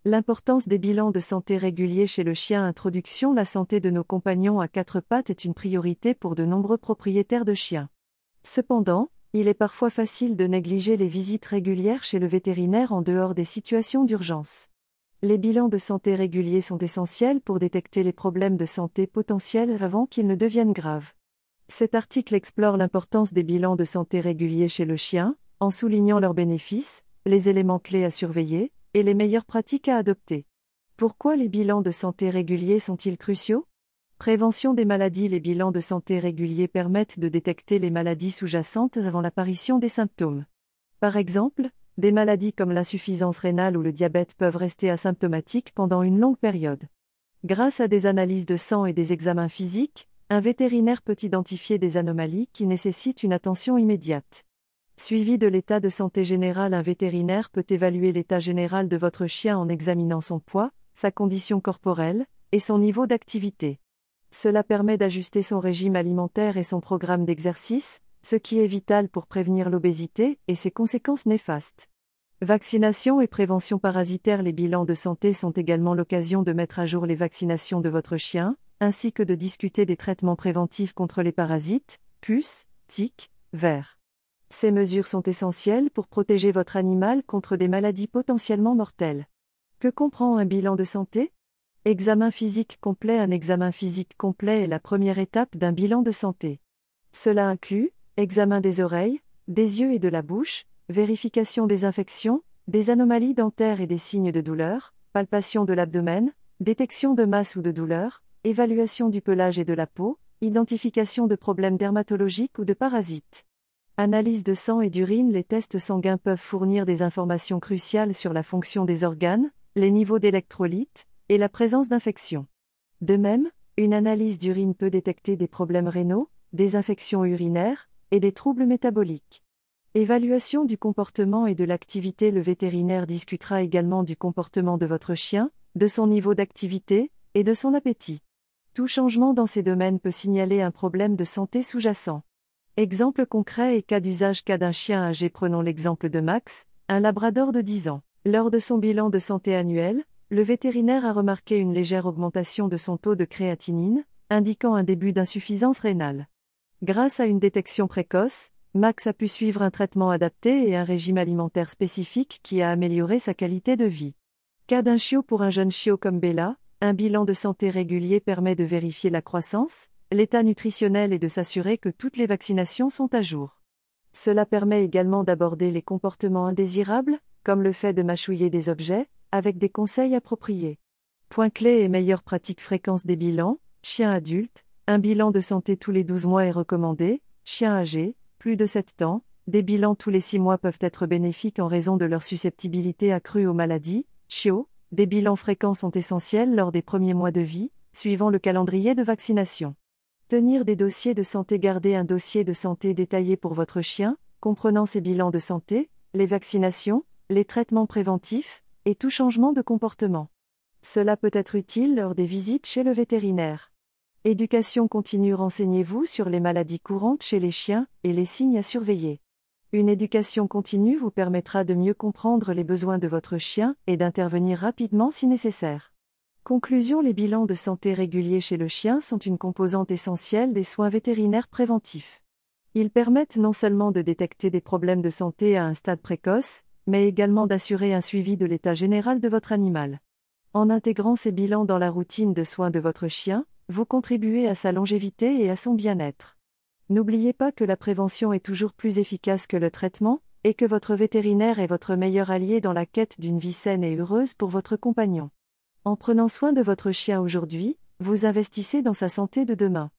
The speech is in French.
L'importance des bilans de santé réguliers chez le chien. Introduction. La santé de nos compagnons à quatre pattes est une priorité pour de nombreux propriétaires de chiens. Cependant, il est parfois facile de négliger les visites régulières chez le vétérinaire en dehors des situations d'urgence. Les bilans de santé réguliers sont essentiels pour détecter les problèmes de santé potentiels avant qu'ils ne deviennent graves. Cet article explore l'importance des bilans de santé réguliers chez le chien, en soulignant leurs bénéfices, les éléments clés à surveiller, et les meilleures pratiques à adopter. Pourquoi les bilans de santé réguliers sont-ils cruciaux ? Prévention des maladies. Les bilans de santé réguliers permettent de détecter les maladies sous-jacentes avant l'apparition des symptômes. Par exemple, des maladies comme l'insuffisance rénale ou le diabète peuvent rester asymptomatiques pendant une longue période. Grâce à des analyses de sang et des examens physiques, un vétérinaire peut identifier des anomalies qui nécessitent une attention immédiate. Suivi de l'état de santé général. Un vétérinaire peut évaluer l'état général de votre chien en examinant son poids, sa condition corporelle, et son niveau d'activité. Cela permet d'ajuster son régime alimentaire et son programme d'exercice, ce qui est vital pour prévenir l'obésité et ses conséquences néfastes. Vaccination et prévention parasitaire. Les bilans de santé sont également l'occasion de mettre à jour les vaccinations de votre chien, ainsi que de discuter des traitements préventifs contre les parasites, puces, tiques, vers. Ces mesures sont essentielles pour protéger votre animal contre des maladies potentiellement mortelles. Que comprend un bilan de santé ? Examen physique complet. Un examen physique complet est la première étape d'un bilan de santé. Cela inclut examen des oreilles, des yeux et de la bouche, vérification des infections, des anomalies dentaires et des signes de douleur, palpation de l'abdomen, détection de masse ou de douleur, évaluation du pelage et de la peau, identification de problèmes dermatologiques ou de parasites. Analyse de sang et d'urine. Les tests sanguins peuvent fournir des informations cruciales sur la fonction des organes, les niveaux d'électrolytes, et la présence d'infections. De même, une analyse d'urine peut détecter des problèmes rénaux, des infections urinaires, et des troubles métaboliques. Évaluation du comportement et de l'activité. Le vétérinaire discutera également du comportement de votre chien, de son niveau d'activité, et de son appétit. Tout changement dans ces domaines peut signaler un problème de santé sous-jacent. Exemple concret et cas d'usage. Cas d'un chien âgé. Prenons l'exemple de Max, un labrador de 10 ans. Lors de son bilan de santé annuel, le vétérinaire a remarqué une légère augmentation de son taux de créatinine, indiquant un début d'insuffisance rénale. Grâce à une détection précoce, Max a pu suivre un traitement adapté et un régime alimentaire spécifique qui a amélioré sa qualité de vie. Cas d'un chiot. Pour un jeune chiot comme Bella, un bilan de santé régulier permet de vérifier la croissance, l'état nutritionnel et de s'assurer que toutes les vaccinations sont à jour. Cela permet également d'aborder les comportements indésirables, comme le fait de mâchouiller des objets, avec des conseils appropriés. Point clé et meilleure pratique. Fréquence des bilans. Chien adulte, un bilan de santé tous les 12 mois est recommandé. Chien âgé, plus de 7 ans, des bilans tous les 6 mois peuvent être bénéfiques en raison de leur susceptibilité accrue aux maladies. Chiot, des bilans fréquents sont essentiels lors des premiers mois de vie, suivant le calendrier de vaccination. Tenir des dossiers de santé. Garder un dossier de santé détaillé pour votre chien, comprenant ses bilans de santé, les vaccinations, les traitements préventifs, et tout changement de comportement. Cela peut être utile lors des visites chez le vétérinaire. Éducation continue. Renseignez-vous sur les maladies courantes chez les chiens et les signes à surveiller. Une éducation continue vous permettra de mieux comprendre les besoins de votre chien et d'intervenir rapidement si nécessaire. Conclusion. Les bilans de santé réguliers chez le chien sont une composante essentielle des soins vétérinaires préventifs. Ils permettent non seulement de détecter des problèmes de santé à un stade précoce, mais également d'assurer un suivi de l'état général de votre animal. En intégrant ces bilans dans la routine de soins de votre chien, vous contribuez à sa longévité et à son bien-être. N'oubliez pas que la prévention est toujours plus efficace que le traitement, et que votre vétérinaire est votre meilleur allié dans la quête d'une vie saine et heureuse pour votre compagnon. En prenant soin de votre chien aujourd'hui, vous investissez dans sa santé de demain.